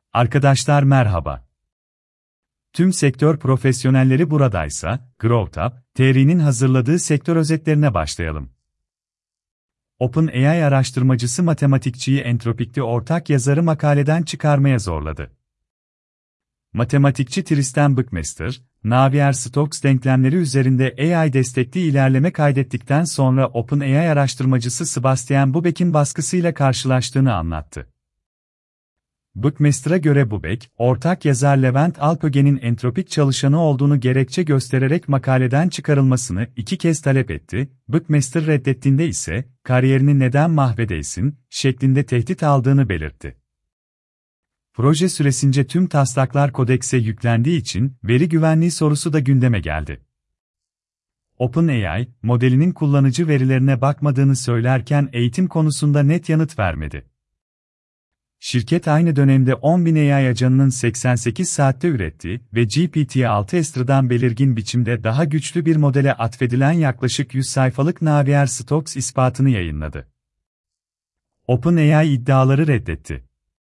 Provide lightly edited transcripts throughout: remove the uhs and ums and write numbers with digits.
Arkadaşlar merhaba. Tüm sektör profesyonelleri buradaysa, GrowthUp, TR'nin hazırladığı sektör özetlerine başlayalım. OpenAI araştırmacısı matematikçiyi Entropik'te ortak yazarı makaleden çıkarmaya zorladı. Matematikçi Tristan Buckminster, Navier-Stokes denklemleri üzerinde AI destekli ilerleme kaydettikten sonra OpenAI araştırmacısı Sebastian Bubeck'in baskısıyla karşılaştığını anlattı. Buckminster'a göre Bubeck, ortak yazar Levent Alpöge'nin entropik çalışanı olduğunu gerekçe göstererek makaleden çıkarılmasını 2 kez talep etti. Buckminster reddettiğinde ise, kariyerini neden mahvedeysin, şeklinde tehdit aldığını belirtti. Proje süresince tüm taslaklar kodekse yüklendiği için, veri güvenliği sorusu da gündeme geldi. OpenAI, modelinin kullanıcı verilerine bakmadığını söylerken eğitim konusunda net yanıt vermedi. Şirket aynı dönemde 10.000 AI ajanının 88 saatte ürettiği ve GPT-6 Extra'dan belirgin biçimde daha güçlü bir modele atfedilen yaklaşık 100 sayfalık Navier-Stokes ispatını yayınladı. OpenAI iddiaları reddetti.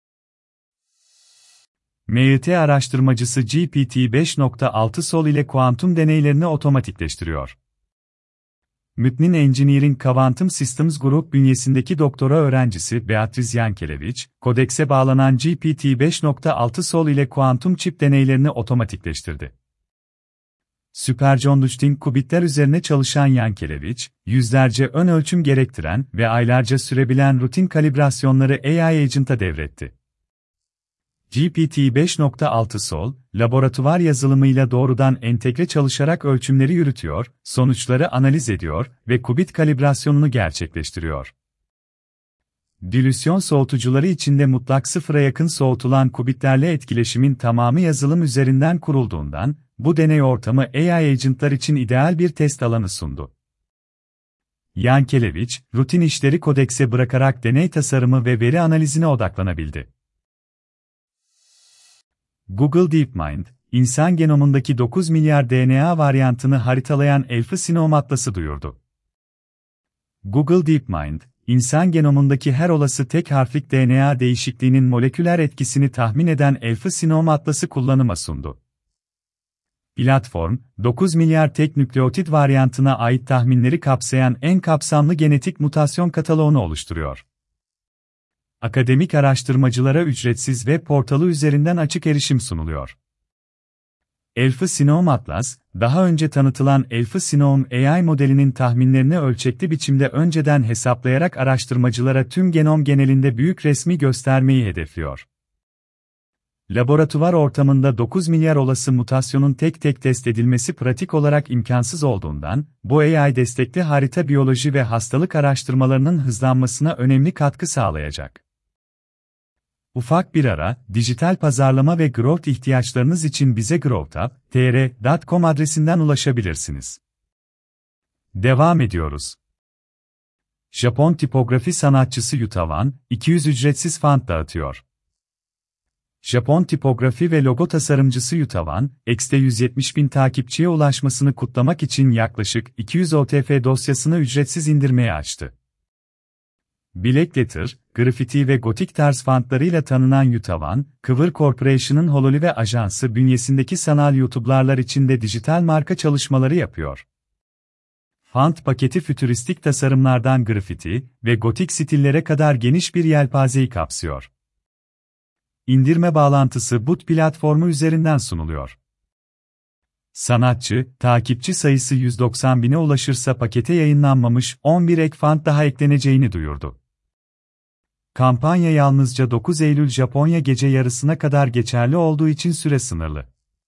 MIT araştırmacısı GPT-5.6 Sol ile kuantum deneylerini otomatikleştiriyor. Mutnin Engineering Quantum Systems Group bünyesindeki doktora öğrencisi Beatrice Yankelevich, kodekse bağlanan GPT-5.6 Sol ile kuantum çip deneylerini otomatikleştirdi. Superconducting qubitler üzerine çalışan Yankelevich, yüzlerce ön ölçüm gerektiren ve aylarca sürebilen rutin kalibrasyonları AI Agent'a devretti. GPT-5.6 Sol, laboratuvar yazılımıyla doğrudan entegre çalışarak ölçümleri yürütüyor, sonuçları analiz ediyor ve qubit kalibrasyonunu gerçekleştiriyor. Dilüsyon soğutucuları içinde mutlak sıfıra yakın soğutulan qubitlerle etkileşimin tamamı yazılım üzerinden kurulduğundan, bu deney ortamı AI agentlar için ideal bir test alanı sundu. Yankelevich, rutin işleri kodekse bırakarak deney tasarımı ve veri analizine odaklanabildi. Google DeepMind, insan genomundaki 9 milyar DNA varyantını haritalayan Elphi-Genome Atlas'ı duyurdu. Google DeepMind, insan genomundaki her olası tek harflik DNA değişikliğinin moleküler etkisini tahmin eden Elphi-Genome Atlas'ı kullanıma sundu. Platform, 9 milyar tek nükleotit varyantına ait tahminleri kapsayan en kapsamlı genetik mutasyon kataloğunu oluşturuyor. Akademik araştırmacılara ücretsiz web portalı üzerinden açık erişim sunuluyor. Elphi-Genome Atlas, daha önce tanıtılan Elphi-Genome AI modelinin tahminlerini ölçekli biçimde önceden hesaplayarak araştırmacılara tüm genom genelinde büyük resmi göstermeyi hedefliyor. Laboratuvar ortamında 9 milyar olası mutasyonun tek tek test edilmesi pratik olarak imkansız olduğundan, bu AI destekli harita biyoloji ve hastalık araştırmalarının hızlanmasına önemli katkı sağlayacak. Ufak bir ara, dijital pazarlama ve growth ihtiyaçlarınız için bize growthup.tr.com adresinden ulaşabilirsiniz. Devam ediyoruz. Japon tipografi sanatçısı Yutawan, 200 ücretsiz font dağıtıyor. Japon tipografi ve logo tasarımcısı Yutawan, X'te 170.000 takipçiye ulaşmasını kutlamak için yaklaşık 200 OTF dosyasını ücretsiz indirmeye açtı. Black Letter, grafiti ve gotik tarz fontlarıyla tanınan Yutawan, Kıvır Corporation'ın Hololive ajansı bünyesindeki sanal YouTuber'lar için de dijital marka çalışmaları yapıyor. Font paketi fütüristik tasarımlardan grafiti ve gotik stillere kadar geniş bir yelpazeyi kapsıyor. İndirme bağlantısı Boot platformu üzerinden sunuluyor. Sanatçı, takipçi sayısı 190.000'e ulaşırsa pakete yayınlanmamış 11 ek font daha ekleneceğini duyurdu. Kampanya yalnızca 9 Eylül Japonya gece yarısına kadar geçerli olduğu için süre sınırlı.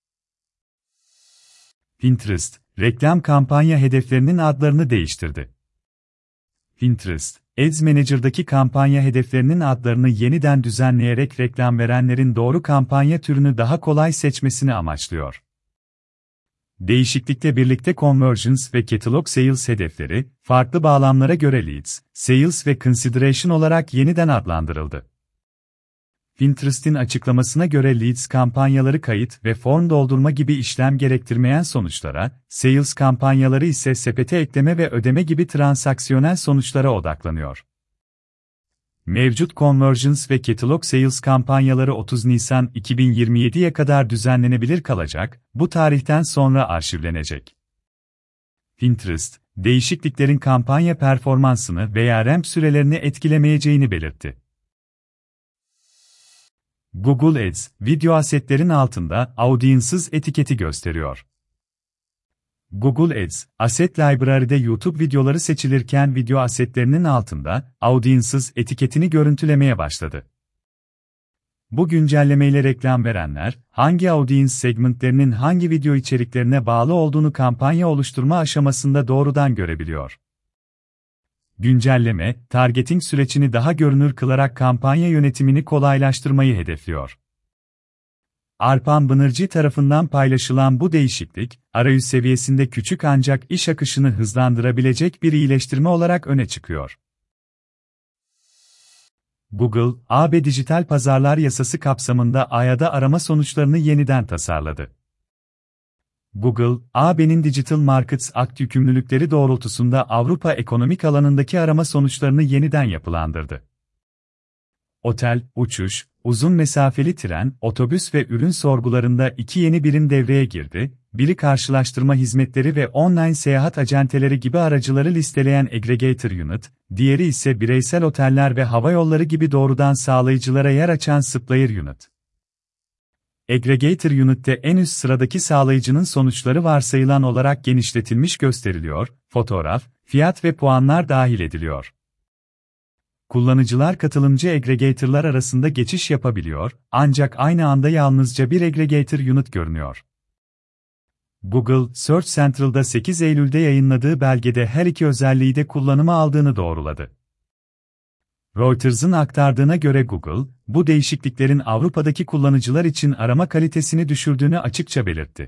Pinterest, reklam kampanya hedeflerinin adlarını değiştirdi. Pinterest, Ads Manager'daki kampanya hedeflerinin adlarını yeniden düzenleyerek reklam verenlerin doğru kampanya türünü daha kolay seçmesini amaçlıyor. Değişiklikle birlikte Conversions ve Catalog Sales hedefleri, farklı bağlamlara göre Leads, Sales ve Consideration olarak yeniden adlandırıldı. Pinterest'in açıklamasına göre Leads kampanyaları kayıt ve form doldurma gibi işlem gerektirmeyen sonuçlara, Sales kampanyaları ise sepete ekleme ve ödeme gibi transaksiyonel sonuçlara odaklanıyor. Mevcut Conversions ve Catalog Sales kampanyaları 30 Nisan 2027'ye kadar düzenlenebilir kalacak, bu tarihten sonra arşivlenecek. Pinterest, değişikliklerin kampanya performansını veya RAM sürelerini etkilemeyeceğini belirtti. Google Ads, video asetlerin altında Audiences etiketi gösteriyor. Google Ads, Asset Library'de YouTube videoları seçilirken video asetlerinin altında Audiences etiketini görüntülemeye başladı. Bu güncellemeyle reklam verenler, hangi audience segmentlerinin hangi video içeriklerine bağlı olduğunu kampanya oluşturma aşamasında doğrudan görebiliyor. Güncelleme, targeting sürecini daha görünür kılarak kampanya yönetimini kolaylaştırmayı hedefliyor. Arpan Banerjee tarafından paylaşılan bu değişiklik, arayüz seviyesinde küçük ancak iş akışını hızlandırabilecek bir iyileştirme olarak öne çıkıyor. Google, AB Dijital Pazarlar Yasası kapsamında AYA'da arama sonuçlarını yeniden tasarladı. Google, AB'nin Digital Markets Act yükümlülükleri doğrultusunda Avrupa ekonomik alanındaki arama sonuçlarını yeniden yapılandırdı. Otel, uçuş, uzun mesafeli tren, otobüs ve ürün sorgularında iki yeni birim devreye girdi, biri karşılaştırma hizmetleri ve online seyahat acenteleri gibi aracıları listeleyen Aggregator Unit, diğeri ise bireysel oteller ve havayolları gibi doğrudan sağlayıcılara yer açan Supplier Unit. Aggregator Unit'te en üst sıradaki sağlayıcının sonuçları varsayılan olarak genişletilmiş gösteriliyor, fotoğraf, fiyat ve puanlar dahil ediliyor. Kullanıcılar katılımcı aggregator'lar arasında geçiş yapabiliyor, ancak aynı anda yalnızca bir Aggregator Unit görünüyor. Google, Search Central'da 8 Eylül'de yayınladığı belgede her iki özelliği de kullanıma aldığını doğruladı. Reuters'ın aktardığına göre Google, bu değişikliklerin Avrupa'daki kullanıcılar için arama kalitesini düşürdüğünü açıkça belirtti.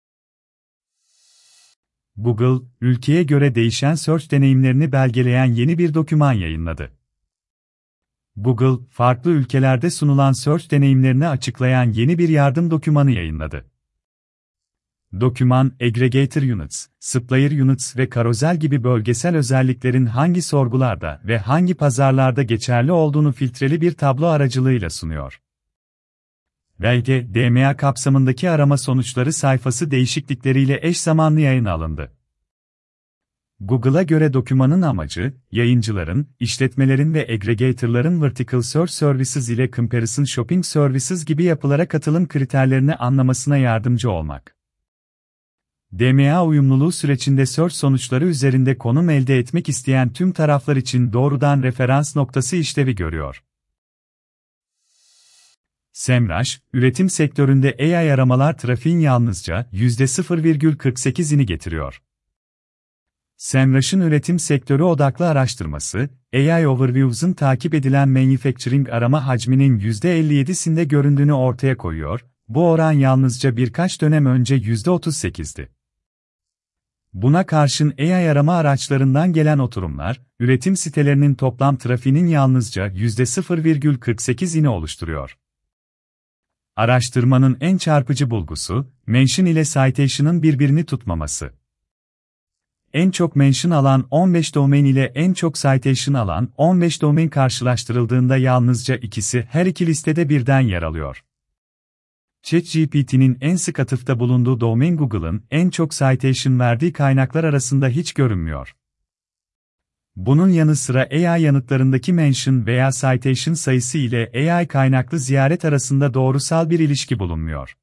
Google, ülkeye göre değişen search deneyimlerini belgeleyen yeni bir doküman yayınladı. Google, farklı ülkelerde sunulan search deneyimlerini açıklayan yeni bir yardım dokümanı yayınladı. Doküman, Aggregator Units, Supplier Units ve Carousel gibi bölgesel özelliklerin hangi sorgularda ve hangi pazarlarda geçerli olduğunu filtreli bir tablo aracılığıyla sunuyor. Belge, DMA kapsamındaki arama sonuçları sayfası değişiklikleriyle eş zamanlı yayına alındı. Google'a göre dokümanın amacı, yayıncıların, işletmelerin ve aggregator'ların Vertical Search Services ile Comparison Shopping Services gibi yapılara katılım kriterlerini anlamasına yardımcı olmak. DMA uyumluluğu sürecinde search sonuçları üzerinde konum elde etmek isteyen tüm taraflar için doğrudan referans noktası işlevi görüyor. Semrush, üretim sektöründe AI aramalar trafiğin yalnızca %0,48'ini getiriyor. Semrush'ın üretim sektörü odaklı araştırması, AI Overviews'ın takip edilen manufacturing arama hacminin %57'sinde göründüğünü ortaya koyuyor, bu oran yalnızca birkaç dönem önce %38'di. Buna karşın AI arama araçlarından gelen oturumlar, üretim sitelerinin toplam trafiğinin yalnızca %0,48'ini oluştururuyor. Araştırmanın en çarpıcı bulgusu, mention ile citation'ın birbirini tutmaması. En çok mention alan 15 domain ile en çok citation alan 15 domain karşılaştırıldığında yalnızca ikisi her iki listede birden yer alıyor. ChatGPT'nin en sık atıfta bulunduğu domain Google'ın en çok citation verdiği kaynaklar arasında hiç görünmüyor. Bunun yanı sıra AI yanıtlarındaki mention veya citation sayısı ile AI kaynaklı ziyaret arasında doğrusal bir ilişki bulunmuyor.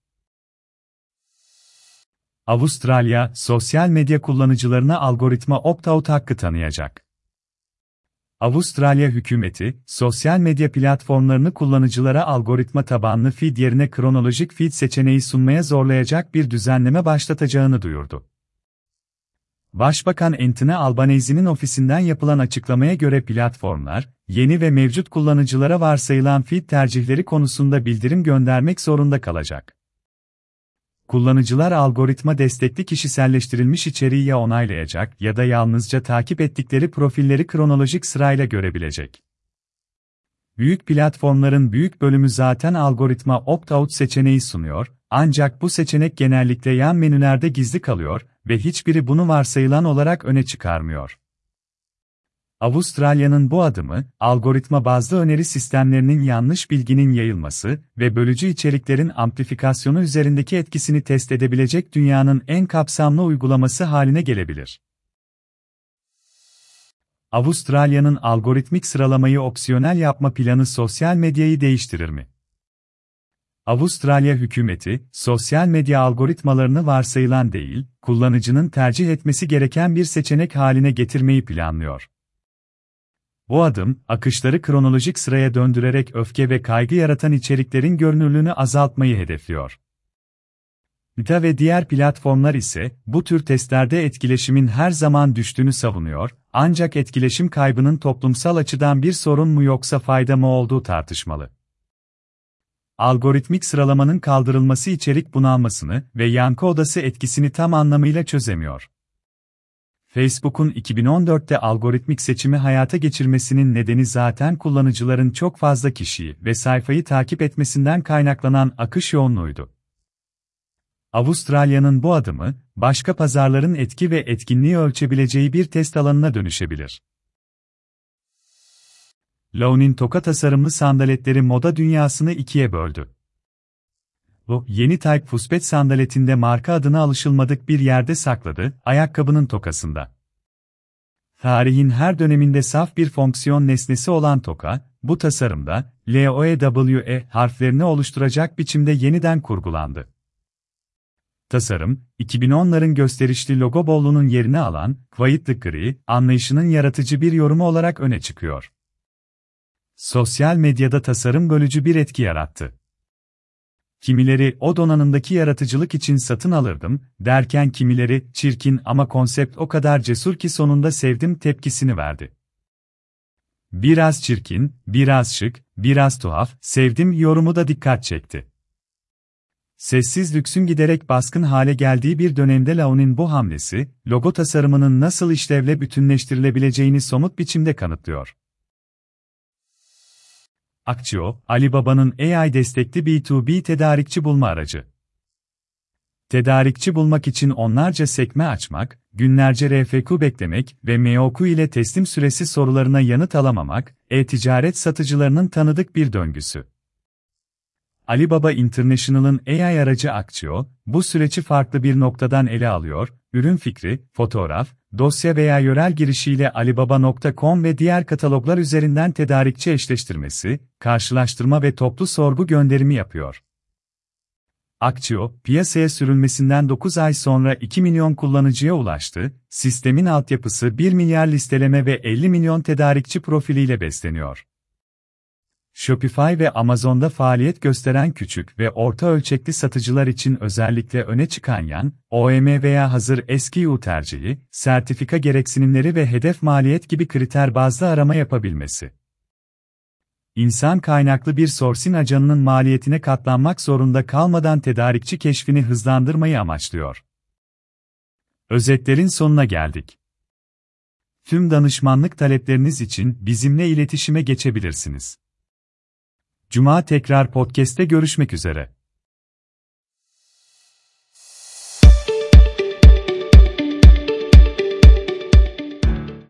Avustralya, sosyal medya kullanıcılarına algoritma opt-out hakkı tanıyacak. Avustralya hükümeti, sosyal medya platformlarını kullanıcılara algoritma tabanlı feed yerine kronolojik feed seçeneği sunmaya zorlayacak bir düzenleme başlatacağını duyurdu. Başbakan Anthony Albanese'nin ofisinden yapılan açıklamaya göre platformlar, yeni ve mevcut kullanıcılara varsayılan feed tercihleri konusunda bildirim göndermek zorunda kalacak. Kullanıcılar algoritma destekli kişiselleştirilmiş içeriği ya onaylayacak ya da yalnızca takip ettikleri profilleri kronolojik sırayla görebilecek. Büyük platformların büyük bölümü zaten algoritma opt-out seçeneği sunuyor, ancak bu seçenek genellikle yan menülerde gizli kalıyor ve hiçbiri bunu varsayılan olarak öne çıkarmıyor. Avustralya'nın bu adımı, algoritma bazlı öneri sistemlerinin yanlış bilginin yayılması ve bölücü içeriklerin amplifikasyonu üzerindeki etkisini test edebilecek dünyanın en kapsamlı uygulaması haline gelebilir. Avustralya'nın algoritmik sıralamayı opsiyonel yapma planı sosyal medyayı değiştirir mi? Avustralya hükümeti, sosyal medya algoritmalarını varsayılan değil, kullanıcının tercih etmesi gereken bir seçenek haline getirmeyi planlıyor. Bu adım, akışları kronolojik sıraya döndürerek öfke ve kaygı yaratan içeriklerin görünürlüğünü azaltmayı hedefliyor. Meta ve diğer platformlar ise, bu tür testlerde etkileşimin her zaman düştüğünü savunuyor, ancak etkileşim kaybının toplumsal açıdan bir sorun mu yoksa fayda mı olduğu tartışmalı. Algoritmik sıralamanın kaldırılması içerik bunalmasını ve yankı odası etkisini tam anlamıyla çözemiyor. Facebook'un 2014'te algoritmik seçimi hayata geçirmesinin nedeni zaten kullanıcıların çok fazla kişiyi ve sayfayı takip etmesinden kaynaklanan akış yoğunluğuydu. Avustralya'nın bu adımı, başka pazarların etki ve etkinliği ölçebileceği bir test alanına dönüşebilir. Lowe'nin toka tasarımlı sandaletleri moda dünyasını ikiye böldü. Bu, yeni Type Fuspet sandaletinde marka adını alışılmadık bir yerde sakladı, ayakkabının tokasında. Tarihin her döneminde saf bir fonksiyon nesnesi olan toka, bu tasarımda, LOEWE harflerini oluşturacak biçimde yeniden kurgulandı. Tasarım, 2010'ların gösterişli logo bolluğunun yerini alan, quiet gri anlayışının yaratıcı bir yorumu olarak öne çıkıyor. Sosyal medyada tasarım bölücü bir etki yarattı. Kimileri o donanımdaki yaratıcılık için satın alırdım, derken kimileri çirkin ama konsept o kadar cesur ki sonunda sevdim tepkisini verdi. Biraz çirkin, biraz şık, biraz tuhaf, sevdim yorumu da dikkat çekti. Sessiz lüksün giderek baskın hale geldiği bir dönemde Lowe'nin bu hamlesi, logo tasarımının nasıl işlevle bütünleştirilebileceğini somut biçimde kanıtlıyor. Aktio, Alibaba'nın AI destekli B2B tedarikçi bulma aracı. Tedarikçi bulmak için onlarca sekme açmak, günlerce RFQ beklemek ve MOQ ile teslim süresi sorularına yanıt alamamak, e-ticaret satıcılarının tanıdık bir döngüsü. Alibaba International'ın AI aracı Aktio, bu süreci farklı bir noktadan ele alıyor, ürün fikri, fotoğraf, dosya veya yörel girişiyle Alibaba.com ve diğer kataloglar üzerinden tedarikçi eşleştirmesi, karşılaştırma ve toplu sorgu gönderimi yapıyor. Aktio, piyasaya sürülmesinden 9 ay sonra 2 milyon kullanıcıya ulaştı, sistemin altyapısı 1 milyar listeleme ve 50 milyon tedarikçi profiliyle besleniyor. Shopify ve Amazon'da faaliyet gösteren küçük ve orta ölçekli satıcılar için özellikle öne çıkan yan, OEM veya hazır SKU tercihi, sertifika gereksinimleri ve hedef maliyet gibi kriter bazlı arama yapabilmesi. İnsan kaynaklı bir sourcing ajanının maliyetine katlanmak zorunda kalmadan tedarikçi keşfini hızlandırmayı amaçlıyor. Özetlerin sonuna geldik. Tüm danışmanlık talepleriniz için bizimle iletişime geçebilirsiniz. Cuma tekrar podcast'te görüşmek üzere.